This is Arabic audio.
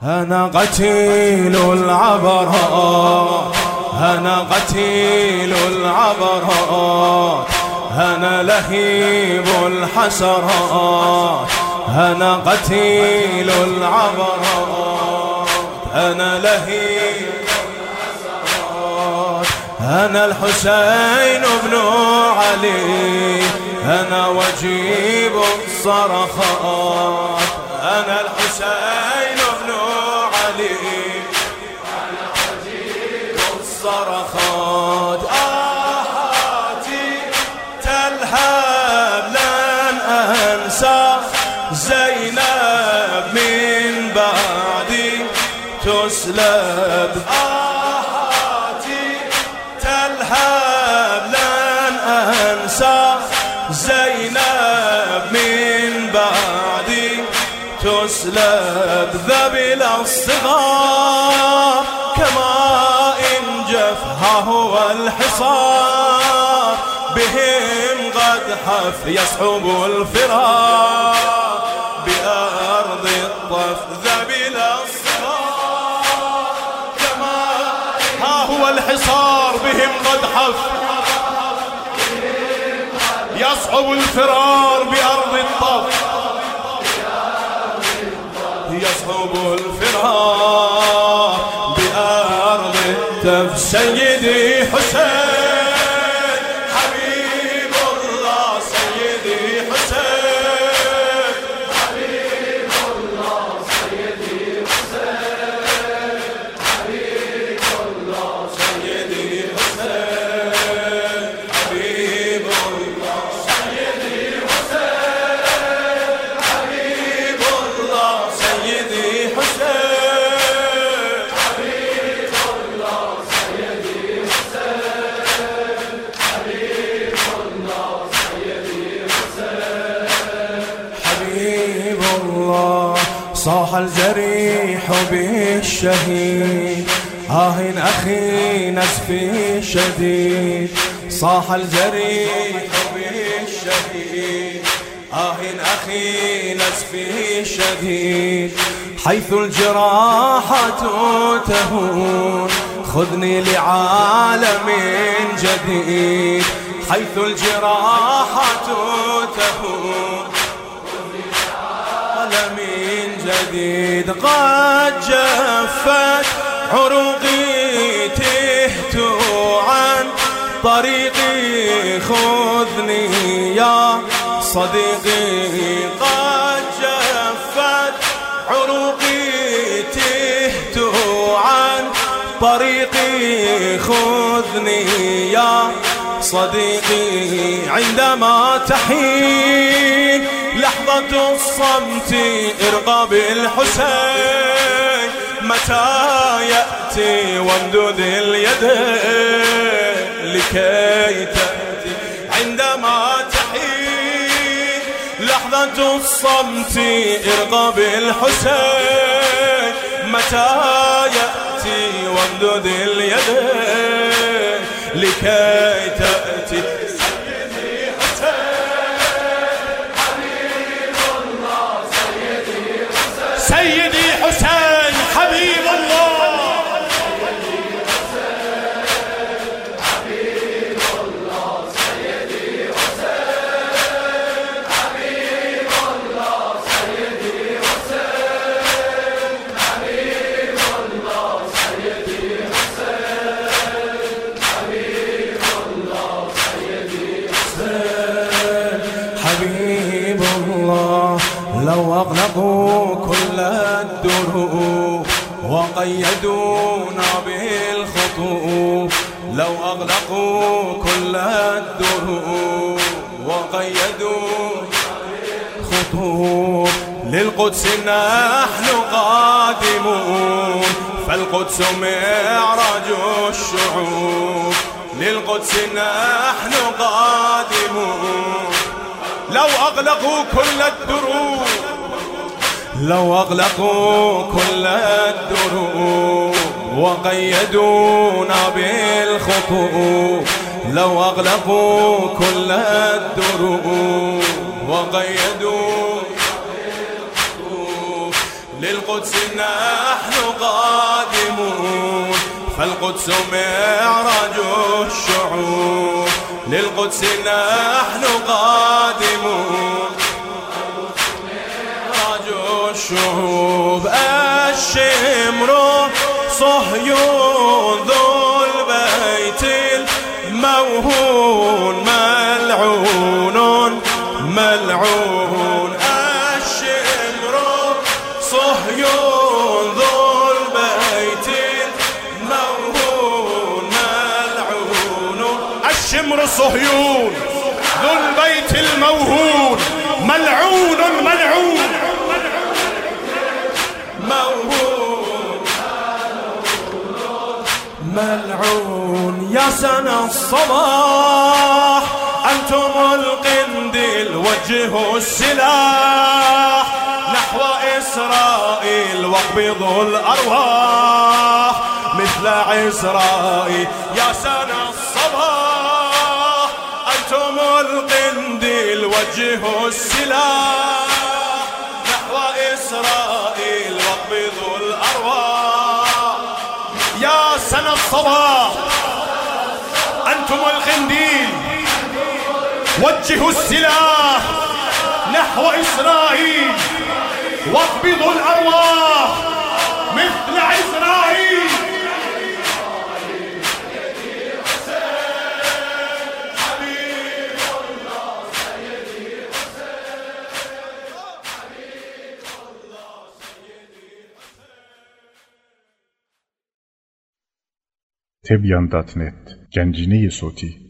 أنا قتيل العبرات، أنا قتيل العبرات، أنا لهيب الحسرات، أنا قتيل العبرات، أنا لهيب الحسرات، أنا الحسين بن علي، أنا وجيب الصرخات، أنا الحسين بن علي، أنا وجيب الصرخات. آهاتي تلهب لن أنسى زينب من بعدي تسلب، آهاتي تلهب لن أنسى زينب من بعدي تسلب، ذبل الصغار كما إن جفها هو الحصار، بهم قد حف يصعب الفرار بأرض الطف، ذبل الصغار كما ها هو الحصار، بهم قد حف يصعب الفرار بأرض الطف، يصعب الفرار بأرض الطف. سيدي حسين حبيب الله، سيدي حسين حبيب الله، سيدي حسين حبيب الله، سيدي حسين حبيب الله، سيدي حسين حبيب الله، سيدي حسين حبيب الله، سيدي حسين حبيب الله، سيدي حسين حبيب الله. صاح الجريح بالشهيد، أخي نزفي شديد، صاح الجريح بالشهيد، أخي نزفي شديد، حيث الجراحة تهون خذني لعالم جديد، حيث الجراحة تهون خذني لعالم جديد، قد جفت عروقي تهت عن طريقي خذني يا صديقي، قد جفت عروقي تهت عن طريقي خذني يا صديقي، عندما تحين لحظة الصمت ارقى بالحسين، متى يأتي وامدد اليد لكي تأتي، عندما تحين لحظة الصمت ارقى بالحسين، متى يأتي وامدد اليد لكي تأتي. سيدي حسين حبيب الله، سيدي حسين، سيدي حسين حبيب الله، سيدي حسين حبيب الله، سيدي حسين حبيب الله، سيدي حسين حبيب الله، سيدي حسين حبيب الله، سيدي حسين حبيب الله. لو أغلقوا كل الدروب وقيدونا بالخطوب، لو أغلقوا كل الدروب وقيدونا بالخطوب، للقدس نحن قادمون، فالقدس معراج الشعوب، للقدس نحن قادمون. لو أغلقوا كل الدروب، لو أغلقوا كل الدروب وقيدونا بالخطوب، لو أغلقوا كل الدروب وقيدونا بالخطوب، للقدس نحن قادمون فالقدس معراج الشعوب للقدس نحن قادمون معراج الشعوب الشمر صهيون ذو البيت الموهون ملعون ملعون الشمر صهيون ذو البيت الموهون ملعون الشمر صهيون ذو البيت الموهون ملعون ملعون موهون ملعون يا سنة الصباح أنتم القنديل وجهوا السلاح نحو إسرائيل واقبضوا الأرواح مثل عزرائيل يا سنة الصباح أنتم القنديل وجهوا السلاح نحو إسرائيل واقبضوا الأرواح يا سنة الصباح أنتم القنديل وجهوا السلاح نحو إسرائيل واقبضوا الأرواح مثل عزرائيل حبيب الله سيدي حبيب الله سيدي Tebyan.net Gencini Soti